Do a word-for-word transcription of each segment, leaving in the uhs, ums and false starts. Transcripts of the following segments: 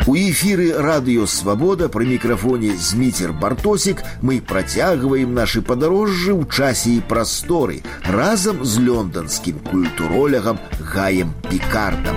У эфіры радыё Свабода пры мікрафоне Зміцер Бартосік мы працягваем нашы падарожжы ў часе і прасторы разам з лёнданскім культуролягам Гаем Пікардам.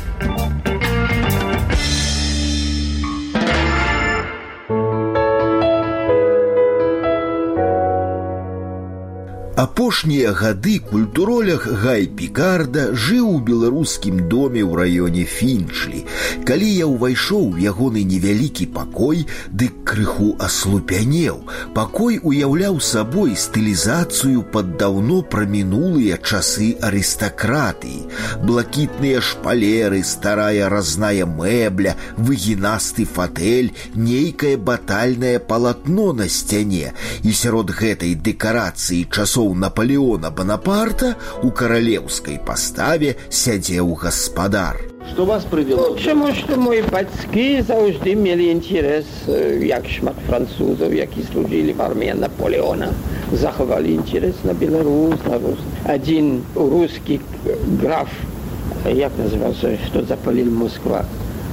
Апошнія гады культуролях Гай Пікарда жыў у беларускім доме ў раёне Фінчлі. Калі я ўвайшоў у ягоны невялікі пакой, дык крыху аслупянеў. Пакой уяўляў сабой стылізацыю пад даўно прамінулыя часы арыстакратыі. Блакітныя шпалеры, старая разная мэбля, выгінасты фатэль, нейкае батальнае палатно на сцяне. І сярод гэтай дэкарацыі часоў Наполеона Бонапарта у каралеўскай паставе сядзеў гаспадар. Што вас прывяло? Чаму што мои бацькі заўжды мелі інтарэс, як шмат французаў, які служылі в арміі Наполеона, захавалі інтарэс на Беларусь, на Рус. Адзін рускі граф, як называўся, што запаліў Москва,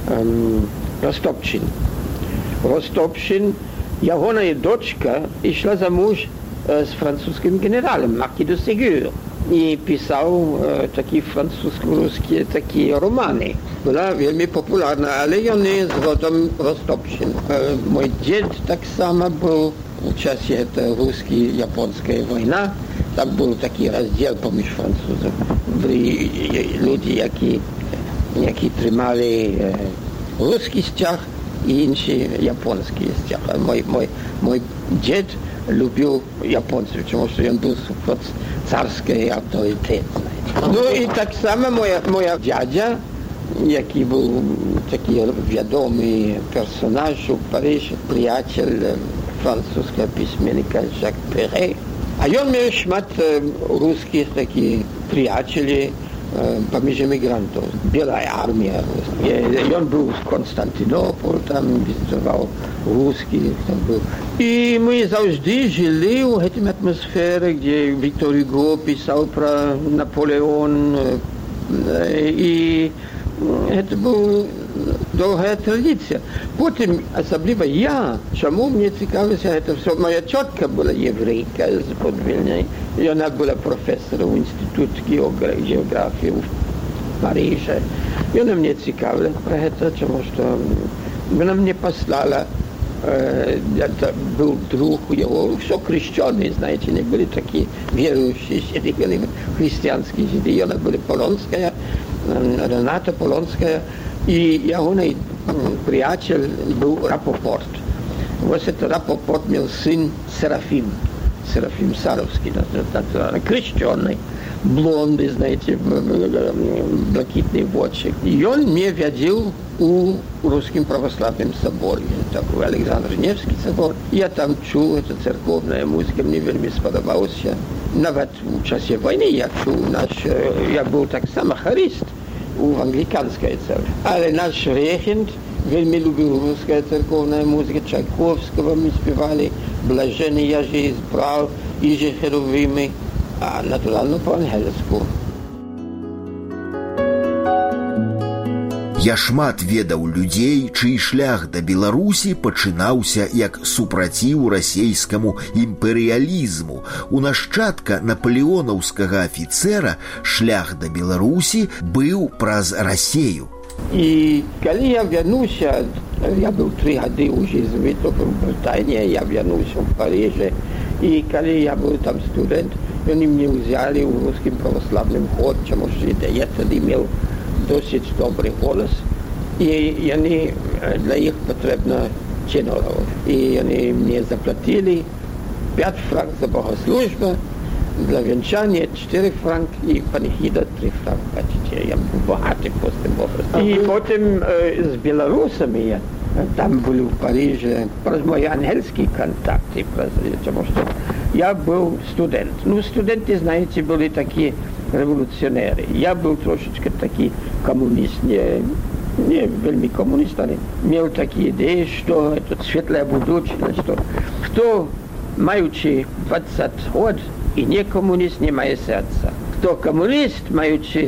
Ростопчин. Ростопчин, ягоная дочка ішла замуж z francuskim generałem, Marquis de Ségur. I pisał e, takie francusko-ruskie takie romany. Była wielmi popularna, ale on jest rodem Rostopchin. E, mój dziad tak samo był w czasie tej ruskiej-japońskiej wojny. Tam był taki rozdział pomiędzy Francuzów. Byli ludzie, jaki, jaki trzymali e, ruski ściach i inni japoński ściach. Mój, mój, mój dziad lubił Japońców, потому что он был царский авторитетный. Ну и так само моя, моя dziadzia, jaki był taki wiadomy personaż w Paryżu, przyjaciel francuskiego pismennika Jacques Perret. A on miał szmat ruskich takich przyjacieli pomiędzy emigrantów. Biała armia. I on był w Konstantynopolu, tam wizytował ruskich. Tam był. I my zawsze żyli w tej atmosferze, gdzie Victor Hugo pisał pro Napoleon. I to była długa tradycja. Potem, особливо ja, czemu mnie ciekawiło, to wszystko, moja ciotka była Jewryjka z Podwilnej i ona była profesorem w Instytucie Geografii w Paryżu. I ona mnie ciekawiła, to czemu to ona mnie posłała, e, to był druh jego, wszystko chrześcijanie, знаете, nie byli takie wierujący, byli chrześcijańskie Żydy. I ona była polonska, Renata Polonska. I ягоний приятель był Rapoport. Właśnie to Rapoport miał syn Serafim. Serafim Sarowski, chrześcijany, blondy, знаете, блакитный włosik. I on mnie wiedział u ruskim prawosławnym soborze. To był Aleksandr Niewski sobor. Ja tam czuł, to cerkowna muzyka mnie bardzo spodobała się. Nawet w czasie wojny ja czuł, nasz, ja był tak samo chorist u anglikańskiej cerkwi. Ale nasz regent veľmi lubił ruską cerkowną muzykę, Czajkowskiego my śpiewali, Blażeny Jerzy z Praw, Iże Cherubimy, a naturalnie po angielsku. Я шмат ведаў людзей, чый шлях да Беларусі пачынаўся як супраціў расейскаму імперыялізму. У нашчадка напалеонаўскага афіцэра шлях да Беларусі быў праз Расею. I kiedy ja wernąłem, ja był trzy gady u jezuitów w Brytanii, ja wernąłem w Paryżu i kiedy ja był tam student, oni mnie wzięli w ruskim prawosławnym chórze, może ja wtedy miał dosyć dobry głos i oni, dla nich potrzebno tenorów. I oni mnie zapłacili pięć frank za bogosłużbę, dla wieńczania cztery frank i panichida trzy frank. Patrzcie, ja był bogaty po tym okresie. I potem e, z Białorusami, tam byli w Paryżu, przez moje angielskie kontakty, потому что ja był student. No studenty, знаете, byli taki rewolucjonery. Ja był troszeczkę taki komunist, nie, nie veľmi komunist, ale miał takie idee, że to świetlая будущность, что kto маючи двадцять lat i nie komunist, nie ma serca. Kto komunist, maючи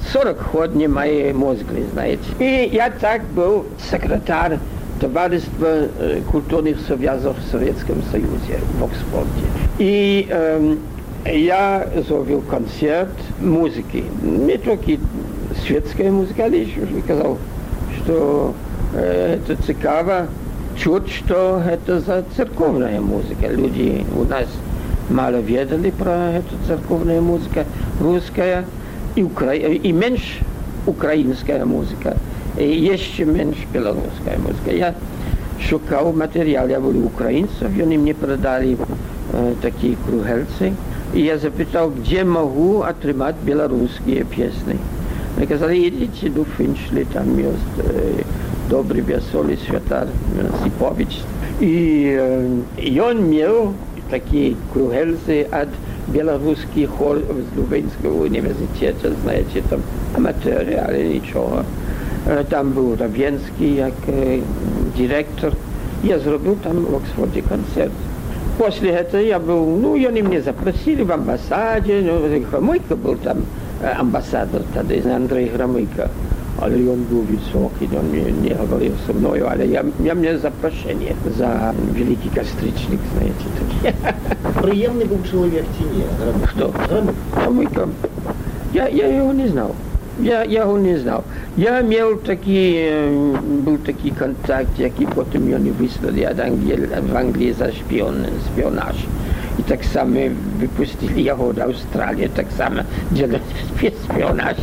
сорок ход не мои мозги, знаете. И я так был секретарь Товариства культурных связей в Советском Союзе в Оксфорде. И э, я завел концерт музыки. Не только светская музыка, але еще сказал, что э, это цикаво чуть, что это за церковная музыка. Люди у нас мало ведали про эту церковную музыку, русская и, укра... и меньше украинская музыка, и еще меньше белорусская музыка. Я шукал материал, я был украинцев, и они мне продали э, такие кругельцы, и я запитал, где могу отрывать белорусские песни. Мне сказали, идите до Финчли, там есть э, добрый, веселый святар Сипович. И, э, и он имел такие кругельцы от белорусских хор з Лубенського університету, знаєте, там аматори, але нічого. Там був Равенський як директор. Я зробив там в Оксфорді концерт. После этого я был, ну, они меня запросили в амбассаде, ну, Громыко был там амбассадор тогда, Андрей Громыко. Але он был высокий, он не, не говорил со мной, але я, я мне запрошение за Великий Костричник, знаете. Приемный был человек тени. Кто? Громыко. Я, я его не знал. Я, я его не знал. Я имел такие, был такий контакт, який потім вони вислали від Англії, в Англії за шпіон, шпіонаж. І так само випустили його до Австралії, так само делали шпіонаж.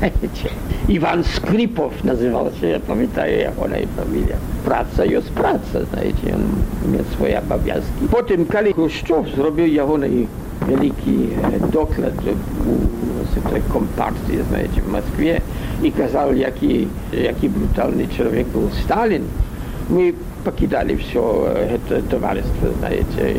Іван Скрипов називався, я пам'ятаю його фамілія. Праця є праця, знаєте, він мав свої обов'язки. Потім, коли Хрущов зробив його великий доклад у компартії, знаєте, в Москві, і казав, який, який брутальний чоловік був Сталін, ми покидали все це товариство, знаєте.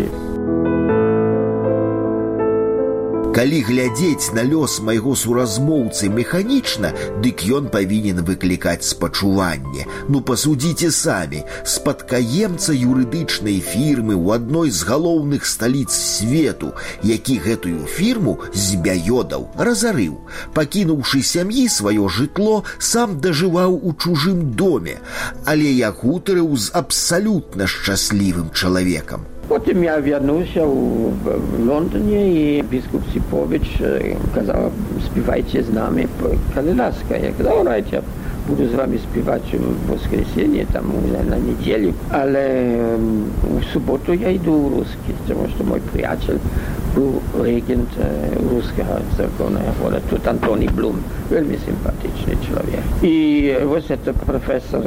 Калі глядзець на лёс майго суразмоўцы механічна, дык ён павінен выклікаць спачуванне. Ну пасудзіце самі, спадкаемца юрыдычнай фірмы ў адной з галоўных сталіц свету, які гэтую фірму збяёдаў, разарыў. Пакінуўшы сям'і сваё жытло, сам дажываў у чужым доме, але я гутарыў з абсалютна шчаслівым чалавекам. Потім я вернувся в, в Лондоні, і біскуп Сіпович казав, співайте з нами по-калинаська. Я казав, райт, я буду з вами співати в воскресенье, там, на неділю. Але в суботу я йду у русский, тому що мой приятель був регент русского церковного хода, тут Антоний Блум, вельми симпатичний чоловік. І ось це професор,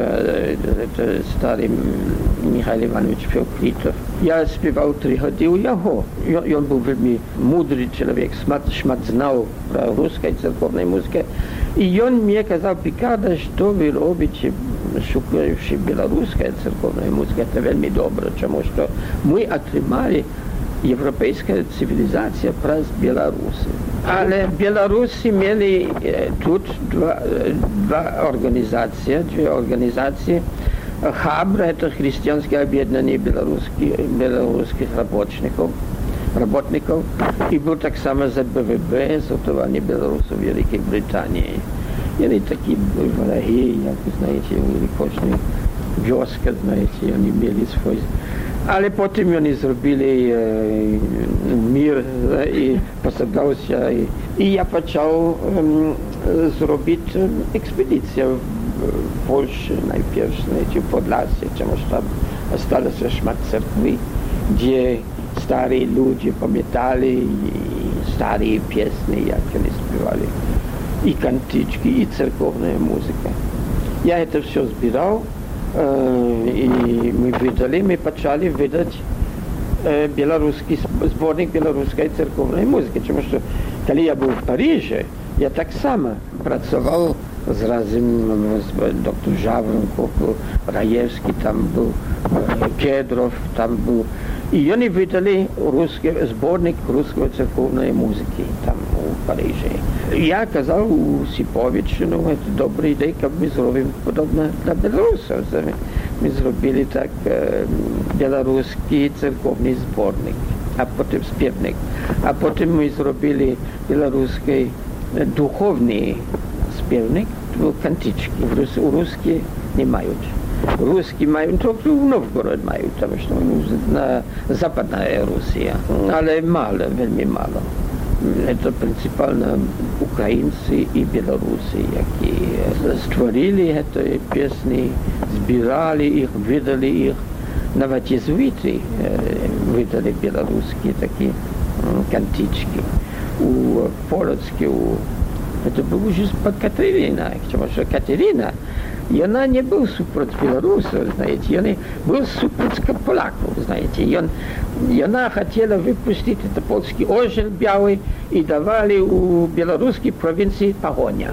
це старий Михайло Іванович Феоклітов. Я співав три роки у його. Він був вельми мудрий чоловік, шмат знав про русську церковну музику. І він мені казав, Пікарда, що ви робите, шукаючи білоруську церковну музику, це вельми добре, тому що ми отримали європейська цивілізація праз білоруси. Але білоруси мали тут два, два організації, дві організації. Хабр – это христианское объединение белорусских, белорусских работников, работников. И был так само за БВБ, сортование белорусов в Великой Британии. И они такие враги, как вы знаете, великочные вёска, знаете, они имели свой. Але потім вони зробили е, мир і посадався. І, і я почав е, зробити експедицію в Польщі, найперш, знаєте, в Подлясі, тому що там залишилося шмат церкви, де старі люди пам'ятали і старі пісні, як вони співали, і кантички, і церковна музика. Я це все збирав. И мы выдали, мы почали выдать э, белорусский сборник белорусской церковной музыки, потому что, когда я был в Париже, я так само працевал с разным, с доктор Жаворонков, был Раевский, там был э, Кедров, там был. И они выдали русский сборник русской церковной музыки там в Париже. Я казал у Сиповича, ну, это добрая идея, как мы сделаем подобно для белорусов. Мы сделали так э, белорусский церковный сборник, а потом спевник. А потом мы сделали белорусский э, духовный спевник, кантички. Русские не имеют. Русские имеют только в Новгород имеют, потому что на Западная Руссия. Але мало, вельми мало. Это принципиально украинцы и белорусы, которые створили эти песни, збирали их, выдали их. Навіть єзуїти видали білоруські такі кантички. У Полоцьке, у... це був уже под Катерина, тому що Катерина, вона не був супроти білорусів, знаєте, вона був супроти поляків, знаєте. І вона хотіла випустити це польський орден білий і давали у білоруській провінції погоня.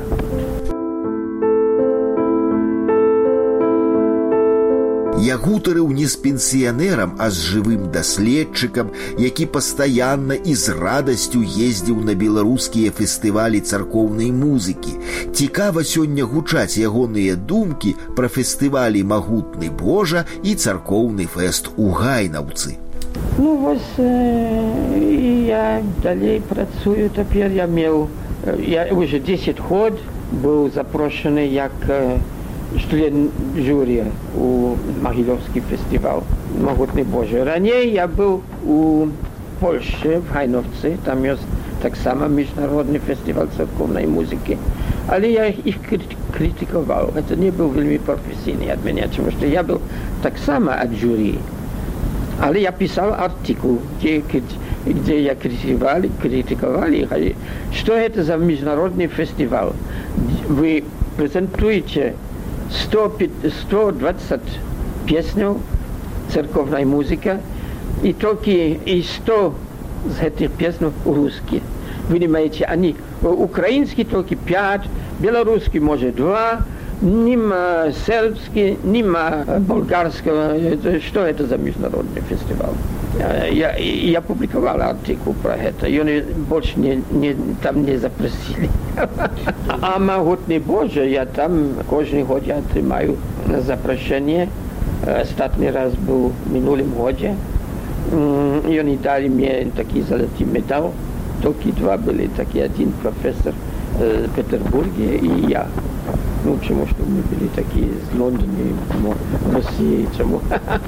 Я гутарыў не з пенсіянерам, а з жывым даследчыкам, які пастаянна і з радасцю ездзіў на беларускія фестывалі царкоўнай музыкі. Цікава сёння гучаць ягоныя думкі пра фестывалі «Магутны Божа» і царкоўны фэст у Гайнаўцы. Ну, вось э, я далей працую цяпер. Я меў, я уже десять год быў запрошаны як э, член жюри у Могилевский фестиваль «Могутный Божий». Ранее я был у Польши, в Гайновце, там есть так само международный фестиваль церковной музыки. Але я их критиковал. Это не был вельми профессиональный от меня, потому что я был так само от жюри. Але я писал артикул, где, где я критиковал, критиковал их. Что это за международный фестиваль? Вы презентуете сто двадцать песней церковной музыки, и только и сто из этих песен русские. Вы понимаете, они украинские только пять, белорусские может два, нема сербский, нема болгарского. Что это за международный фестиваль? Я, я публиковал артикул про это, и они больше не, не, там не запросили. А «Могутный Божий» я там каждый год я отримаю запрошение. Остатний раз был в минулом году. И они дали мне такой золотой медаль. Только два были, такие один профессор в Петербурге и я. Ну, потому что мы были такие из Лондона, в России, чему.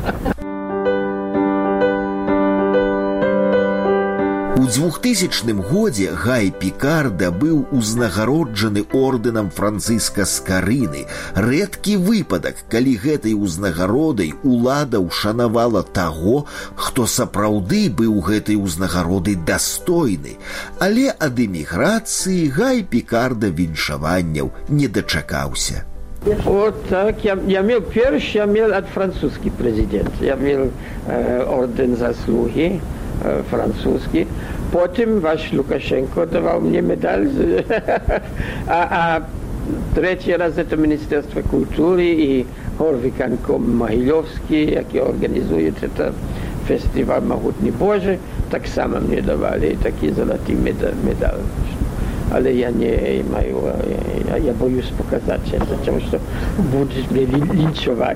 У двухтысячным годзе Гай Пікарда быў узнагароджаны ордэнам Францыска Скарыны. Рэдкі выпадак, калі гэтай узнагародай улада ўшанавала таго, хто сапраўды быў гэтай узнагароды дастойны. Але ад эміграцыі Гай Пікарда віншаванняў не дачакаўся. Вот так, я, я имел первый, я имел от французский президент. Я имел э, орден заслуги э, французский. Потом ваш Лукашенко давал мне медаль. а, а третий раз это Министерство культуры и Горвиканком Могилевский, які организует это фестиваль «Могутный Божий», так само мне давали такие золотые медали. Але я не маю, я, я боюсь показать это, потому что будут меня линчевать.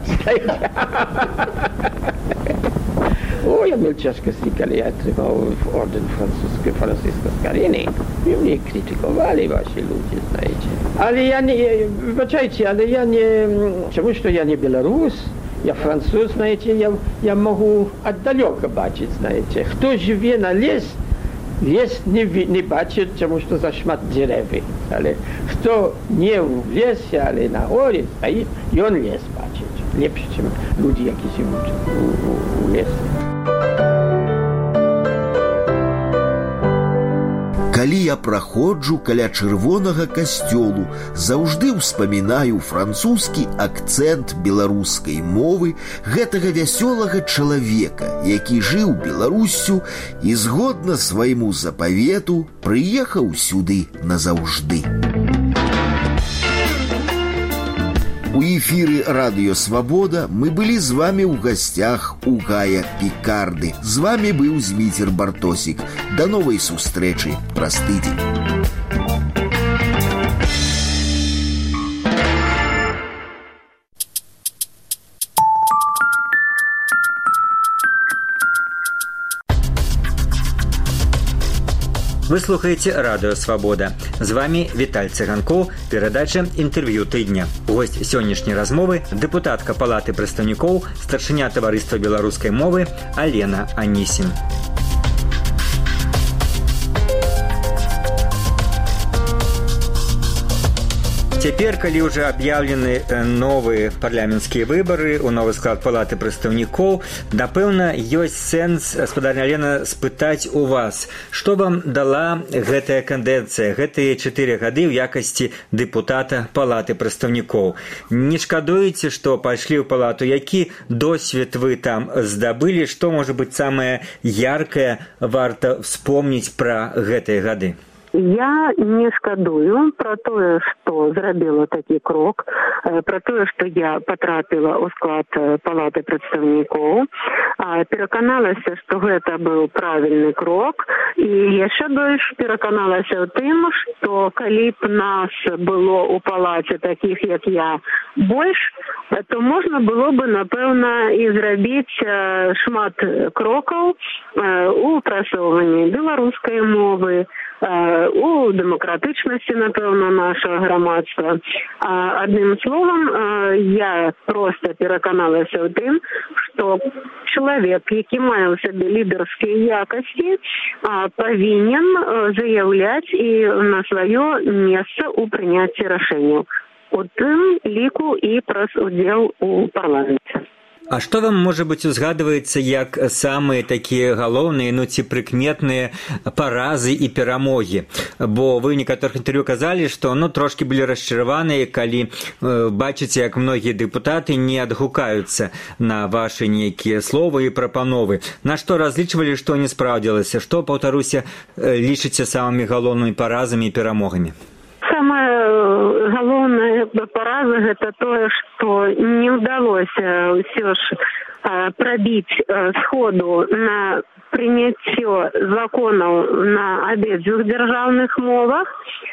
О, я имел тяжкости, когда я отримал орден французской Франциска Скарыны. И мне критиковали ваши люди, знаете. Але я не, вибачайте, але я не, потому что я не белорус, я француз, знаете, я, я могу отдалека бачить, знаете. Кто живет на лес, лес не, не бачит, потому что зашмат деревьев. Але кто не в лесе, але на горе стоит, и он лес бачит. Лепше, чем люди, которые живут в, в, в лесе. Калі я праходжу каля чырвонага касцёлу, заўжды ўспамінаю французскі акцэнт беларускай мовы гэтага вясёлага чалавека, які жыў Беларуссю і згодна свайму запавету прыехаў сюды назаўжды. У эфіры «Радыё Свабода» мы былі з вами ў гасцях у Гая Пікарды. З вами быў Зміцер Бартосік. Да новай сустрэчы праз тыдзень. Вы слухаете Радио Свобода. З вами Віталь Цыганкоў, перадача інтэрв'ю тыдня. Госць сённяшняй размовы – дэпутатка Палаты прадстаўнікоў, старшыня таварыства беларускай мовы Алена Анісін. Цяпер, калі ўжо аб'яўлены новыя парламенцкія выбары ў новы склад Палаты прадстаўнікоў, напэўна, ёсць сэнс, гаспадарня Алена, спытаць у вас, што вам дала гэтая кандэнцыя, гэтыя чатыры гады ў якасці дэпутата Палаты прадстаўнікоў? Не шкадуеце, што пайшлі ў палату? Які досвед вы там здабылі? Што, можа быць, самае яркае варта вспомніць пра гэтыя гады? Я не шкадую про тое, што зрабіла такі крок, про тое, што я патрапіла ў склад Палаты прадстаўнікоў. Пераканалася, што гэта быў правільны крок, і яшчэ больш пераканалася ў тым, што калі б нас было ў палаце такіх, як я, больш, то можна было бы, напэўна, і зрабіць шмат крокаў у прасоўванні беларускай мовы, у дэмакратычнасці, напэўна, нашага грамадства. Адным словам, я проста пераканалася ў тым, што чалавек, які мае ў сабе лідарскія якасці, павінен заяўляць і на сваё месца ў прыняцці рашэнняў. У тым ліку і праз удзел у парламенце. А што вам, можа быць, узгадваецца як самыя такія галоўныя, ну ці прыкметныя паразы і перамогі? Бо вы ў некаторых інтэрв'ю казалі, што ну трошкі былі расчараваныя, калі э, бачыце, як многія дэпутаты не адгукаюцца на вашы нейкія словы і прапановы. На што разлічвалі, што не спраўдзілася? Што, паўтаруся, лічыце самымі галоўнымі паразамі і перамогамі? Самая галоўная параза – гэта тое, што не ўдалося ўсё ж прабіць сходу на прыняццё законаў на абедзвюх дзяржаўных мовах,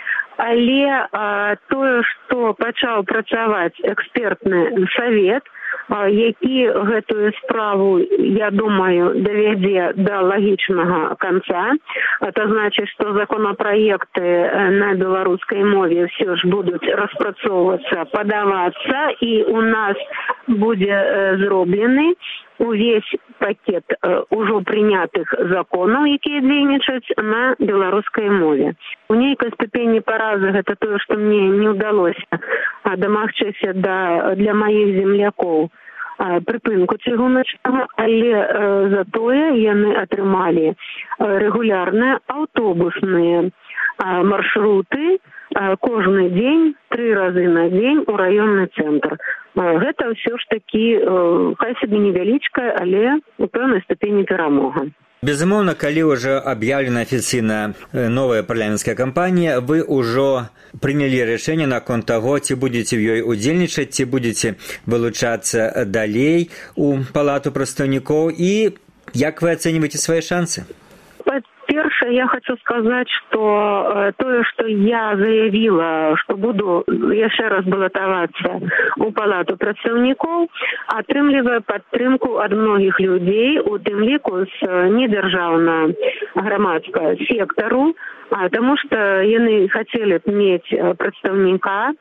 але тое, што пачаў працаваць экспертны савет, які гэтую справу, я думаю, давядзе да лагічнага канца. Это значит, што законапраекты на беларускай мове ўсё ж будуць распрацоўвацца, падавацца, і у нас будзе зроблены увесь пакет ужо прынятых законаў, якія дзейнічаюць на беларускай мове. У нейкай ступені паразы гэта тое, што мне не ўдалося дамагчыся да, для маіх землякоў прыпынку чыгуначнага, але э, затое яны атрымалі рэгулярныя аўтобусныя э, маршруты э, кожны дзень, тры разы на дзень у раённы цэнтр. Э, гэта ўсё ж такі, э, хай сабе невялічкая, але у пэўнай ступені перамога. Безумоўна, калі ўжо аб'яўлена афіцыйна новая парламенцкая кампанія, вы ўжо прынялі рашэнне наконт таго, ці будзеце ў ёй удзельнічаць, ці будзеце вылучацца далей у Палату прадстаўнікоў, і як вы ацэньваеце свае шансы? Першае, я хочу сказаць, што тое, што я заявіла, што буду яшчэ раз балатавацца ў Палату прадстаўнікоў, атрымлівае падтрымку ад многіх людзей, у тым ліку з недзяржаўнага грамадскага сектару, таму што яны хацелі б мець прадстаўніка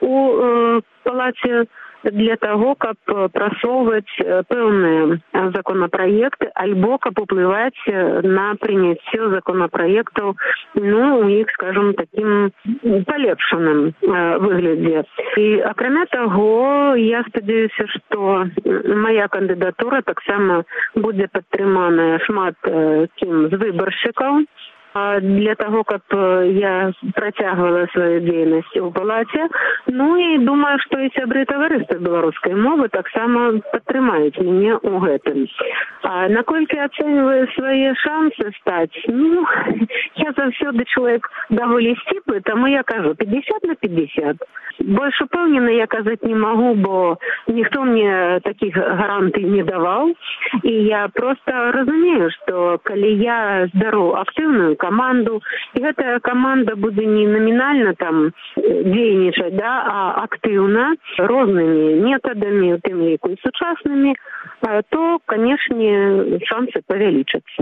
у Палаце для таго, каб прасоўваць пэўныя законапраекты, альбо каб уплываць на прыняццё законапраектаў, ну, у іх, скажем, такім палепшаным выглядзе. І, акрамя таго, я спадзяюся, што мая кандыдатура таксама будзе падтрыманая шмат кім з выбаршчыкаў, для таго, каб я працягвала сваю дзейнасць у палаце. Ну і думаю, што і сябры таварыства беларускай мовы таксама падтрымаюць мяне ў гэтым. А наколькі ацэньваю свае шансы стаць? Ну, я заўсёды чалавек даволі сціплы, таму я кажу пятьдесят на пятьдесят. Больш упэўнена я казаць не магу, бо ніхто мне такіх гарантый не даваў. І я проста разумею, што калі я збяру актыўную каманду, і гэтая каманда будзе не намінальна там дзейнічаць, да, а актыўна, рознымі метадамі, у тым ліку і сучаснымі, то, канешне, шансы павялічацца. Але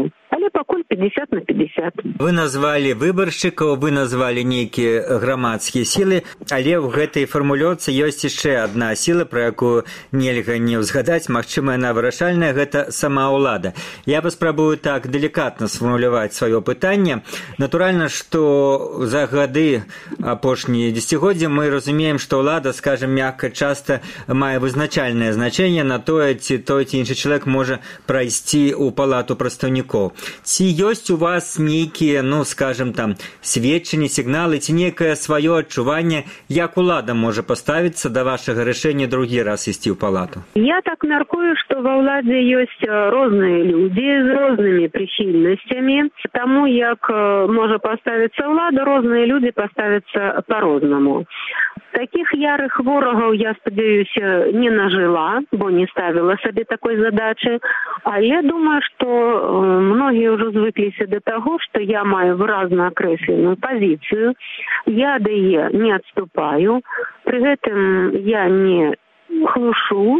але пакуль пятьдесят на пятьдесят. Вы назвалі выбаршчыкаў, вы назвалі нейкія грамадскія сілы, але ў гэтай фармулёўцы ёсць яшчэ адна сіла, пра якую нельга не ўзгадаць, магчыма, яна вырашальная, гэта сама ўлада. Я паспрабую так далікатна сфармуляваць сваё пытанне. Натуральна, што за гады апошнія дзесяцігоддзі мы разумеем, што ўлада, скажем, мякка, часта мае вызначальнае значэнне на тое, ці той ці іншы чалавек можа прайсці ў палату прадстаўнікоў. Ці ёсць у вас нейкія, ну, скажем, там, сведчанні, сігналы, ці нейкае сваё адчуванне, як улада можа паставіцца да вашага рашэння другі раз ісці ў палату? Я так мяркую, што ва ўладзе ёсць розныя людзі з рознымі прыхільнасцямі, таму як можа паставіцца ўлада, розныя людзі паставяцца па-рознаму. Такіх ярых ворагаў, я спадзяюся, не нажыла, бо не ставіла сабе такой задачы, але думаю, што многія ўжо звыкліся да таго, што я маю выразна акрэсленую пазіцыю, я да яе не адступаю, пры гэтым я не хлушу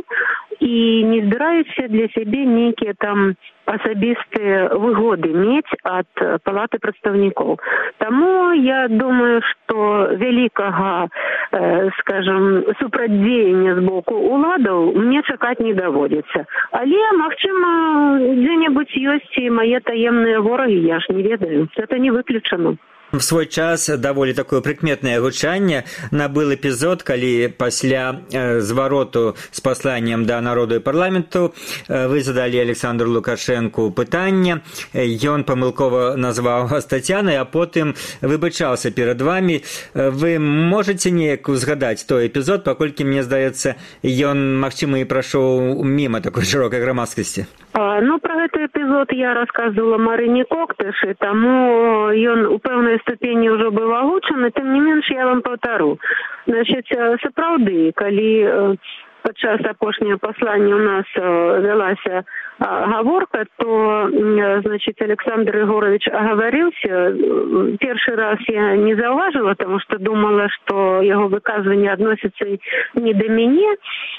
і не збіраюся для сябе нейкія там асабістыя выгоды мець ад палаты прадстаўнікоў. Таму я думаю, што вялікага, э, скажем, супрацьдзеяння з боку уладаў мне чакаць не даводзіцца. Але, магчыма, дзе-небудзь ёсць і мае таемныя ворагі, я ж не ведаю. Гэта не выключана. В свой час даволі такое прыкметнае гучанне набыл эпізод, калі пасля э, звароту з пасланнем да народу і парламенту э, вы задалі Александру Лукашэнку пытанне. Ён памылкова назваў вас Тацянай, а потым выбачаўся перад вамі. Вы можаце неяк узгадаць той эпізод, паколькі, мне здаецца, ён, магчыма, і прайшоў міма такой шырокай грамадскасці? А, ну, пра гэты эпізод я расказвала Марыне Коктышы, таму ён у пэўнай ступені ўжо быў агучаны, тым не менш я вам паўтару. Значыць, сапраўды, калі падчас апошняга паслання ў нас вялася гаворка, то, значыць, Александр Егорович оговорился. Першы раз я не заўважыла, таму што думала, што яго выказванне адносіцца не да мяне,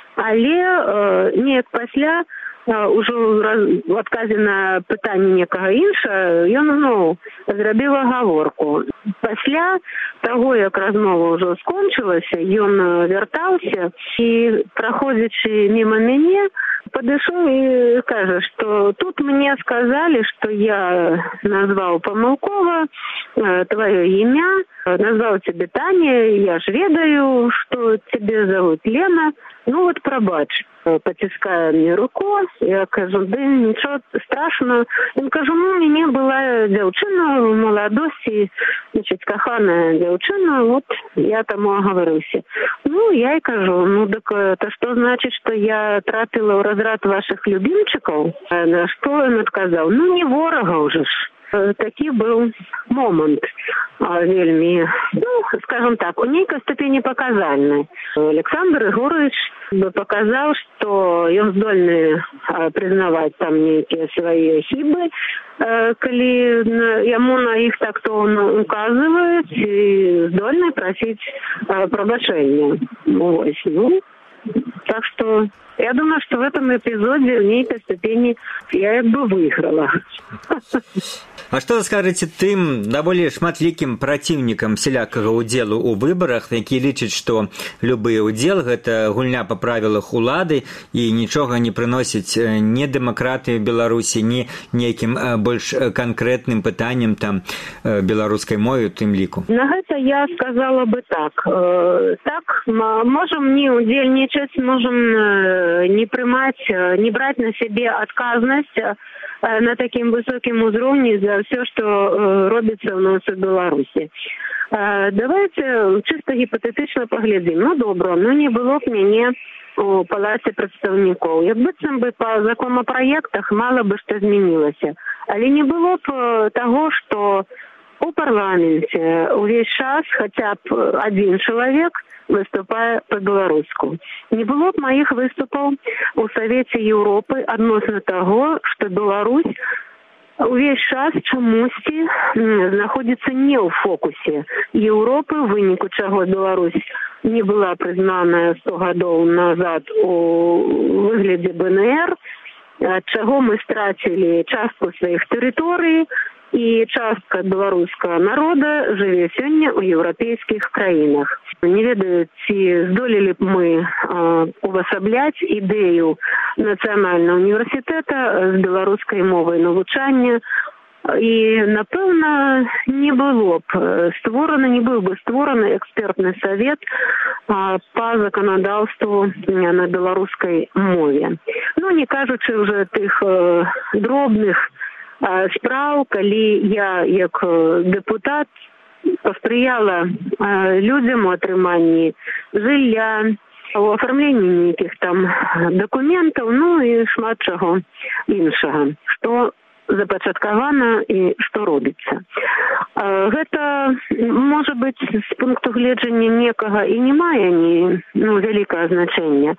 але неяк пасля ўжо ў адказе на пытанне некага іншага, ён зноў зрабіў агаворку. Пасля таго, як размова ўжо скончылася, ён вяртаўся і, праходзячы міма мяне, падышоў і кажа, што тут мне сказалі, што я назваў памылкова твоё імя, назваў тебе Таня, я ж ведаю, што тебе зовут Лена, ну вот прабач. Потиская мне руку, я кажу, да ничего страшного. Я кажу, ну, у меня была девчина в молодости, значит, каханая девчина, вот я тому оговорился. Ну, я и кажу, ну, так это что значит, что я трапила в разряд ваших любимчиков? На что он отказал? Ну, не ворога уже ж. Такі быў момант вельмі, ну, скажем так, у нейкай ступені паказальны. Александр Егорович паказаў, што ён здольны прызнаваць там нейкія свае хібы, калі яму на іх тактоўна указваюць, і здольны прасіць прабачэння. Вось, ну, так что я думаю, что в этом эпизоде в нейкой ступени я как бы выиграла. А што вы скажаце тым даволі шматлікім праціўнікам сялякага ўдзелу ў выбарах, які лічаць, што любы ўдзел гэта гульня па правілах улады і нічога не прыносіць ні дэмакратыі ў Беларусі, ні нейкім больш канкрэтным пытанням там беларускай мовы, тым ліку? На гэта я сказала бы так. Так, можам не удзельнічаць, можам не прымаць, не браць на сябе адказнасць на такім высокім узроўні за все, што робіцца ў нас у Беларусі. Давайте чыста гіпатэтычна паглядзім. Ну, добра, ну не было б мяне у палаце прадстаўнікоў. Як быццам бы па законапраектах мала бы што змянілася. Але не было б таго, што у парламенце увесь час хаця б адзін чалавек выступае па-беларуску. Не было б маіх выступаў у Савеце Еўропы адносна таго, што Беларусь увесь час чамусьці знаходзіцца не ў фокусе Еўропы, у выніку чаго Беларусь не была прызнаная сто гадоў назад у выглядзе бэ эн эр, ад чаго мы страцілі частку сваіх тэрыторый, і частка беларускага народа жыве сёння ў еўрапейскіх краінах. Не ведаю, ці здолелі б мы э, увасабляць ідэю нацыянальнага універсітэта з беларускай мовай навучання, і, напэўна, не было б створана, не быў бы створаны экспертны савет э, па заканадаўству на беларускай мове. Ну, не кажучы ўжо тых э, дробных справ, калі я, як дэпутат, паспрыяла людзям у атрыманні жылля, у афармленні нейкіх там дакументаў, ну і шмат чаго іншага, што запачаткавана і што робіцца. Гэта, можа быць, з пункту гледжання некага і не мае ні, ну, вялікае значэння.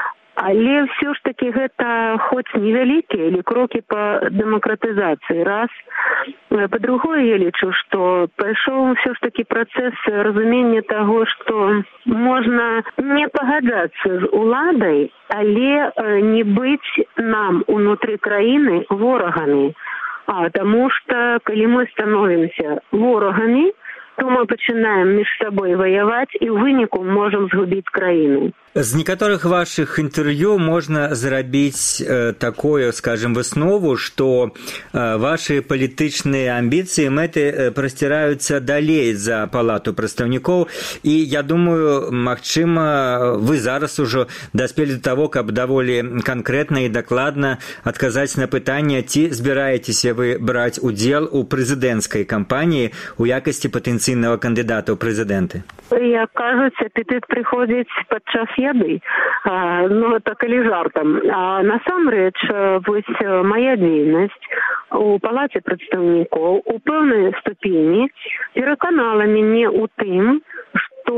Але ўсё ж такі гэта хоць невялікія, але крокі па дэмакратызацыі, раз. Па-другое, я лічу, што пайшоў ўсё ж такі працэс разумення таго, што можна не пагаджацца з уладай, але не быць нам унутры краіны ворагамі. А таму што, калі мы становімся ворагамі, то мы пачынаем між сабой ваяваць і ў выніку можам згубіць краіну. З некаторых вашых інтэрв'ю можна зрабіць э, такое, скажем, выснову, што э, ваши палітычныя амбіцыі, мэты э, прасціраюцца далей за палату прадстаўнікоў, і я думаю, магчыма, вы зараз ужо даспелі да таго, каб даволі канкрэтна і дакладна адказаць на пытанне, ці збіраецеся вы браць удзел у прэзідэнцкай кампаніі у якасці патэнцыйнага кандыдата ў прэзідэнты. Як кажуць, апетыт прыходзіць падчас яды. А, ну, это калі жартам. А насамрэч, вось моя дзейнасць у палаце прадстаўнікоў у пэўнай ступені пераканала мяне ў тым, што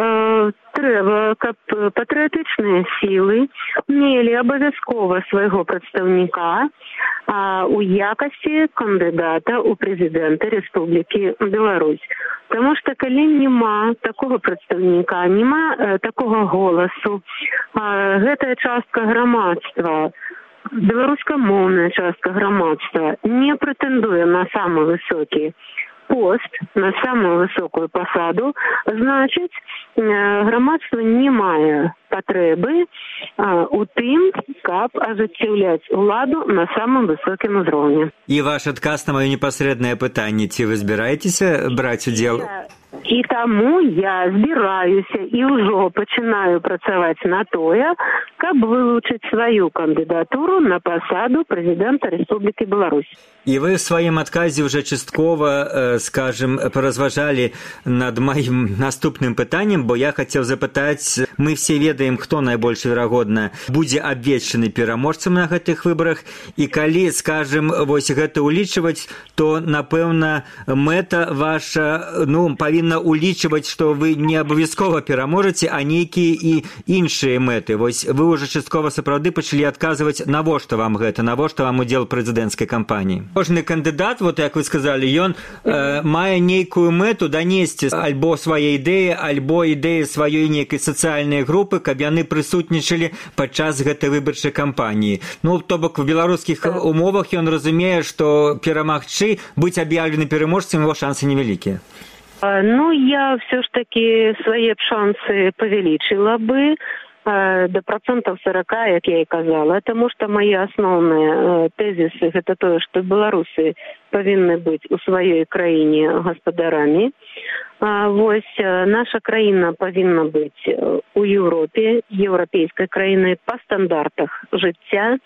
э, трэба, каб патрыятычныя сілы мелі абавязкова свайго прадстаўніка а, у якасці кандыдата ў прэзідэнта Рэспублікі Беларусь. Таму што калі няма такога прадстаўніка, няма э, такога голасу, а, гэтая частка грамадства, беларускамоўная частка грамадства не прэтэндуе на самы высокі пост, на самую высокую пасаду, значыць, грамадства не мае патрэбы у тым, каб ажыццяўляць уладу на самым высокім узроўні. І ваш адказ на маё непасрэднае пытанне, ці вы збіраецеся браць удзел? І таму я збіраюся і ўжо пачынаю працаваць на тое, каб вылучыць сваю кандыдатуру на пасаду прэзідэнта Рэспублікі Беларусь. І вы в сваім адказе ўжо часткова, скажем, паразважалі над маім наступным пытаннем, бо я хацеў запытаць, мы все ведаем, хто найбольш верагодна будзе абвешчаны пераможцам на гэтых выбарах, і калі, скажем, вось гэта улічваць, то, напэўна, мэта ваша, ну, павінна улічваць, што вы не абавязкова пераможаце, а нейкія і іншыя мэты. Вось вы ўжо часткова сапраўды пачалі адказваць, навошта вам гэта, навошта вам удзел прэзідэнцкай кампаніі. Кожны кандыдат, вот як вы сказалі, ён э, мае нейкую мэту данесці альбо свае ідэі, альбо ідэі сваёй нейкай сацыяльнай групы, каб яны прысутнічалі падчас гэтай выбарчай кампаніі. Ну, то бок, в беларускіх умовах ён разумее, што перамагчы, быць аб'яўлены пераможцам, яго шансы невялікія. Ну, я все ж таки свае шансы павялічыла бы до процентов сорока, як я і казала, тому што мои асноўныя тезісы гэта тое, што беларусы павінны быць у сваёй краіне гаспадарамі. Вось наша краіна павінна быць у Еўропе, еўрапейскай краінай па стандартах жыцця,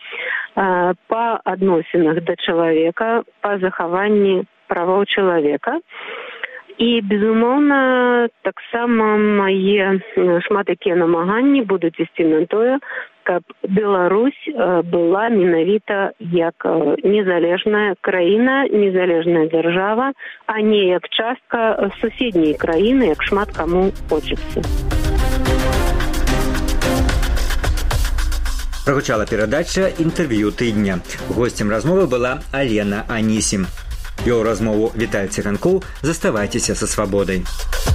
па адносінах да чалавека, па захаванні правоў чалавека. І, безумоўна, таксама мае шмат якія намаганні будуць ісці на тое, каб Беларусь была менавіта як незалежная краіна, незалежная дзяржава, а не як частка суседняй краіны, як шмат каму хочацца. Прагучала перадача «Інтэрв'ю тыдня». Госцем размовы была Алена Анісім. Вёў размову Віталь Ціганкоў. Заставайцеся са свабодай.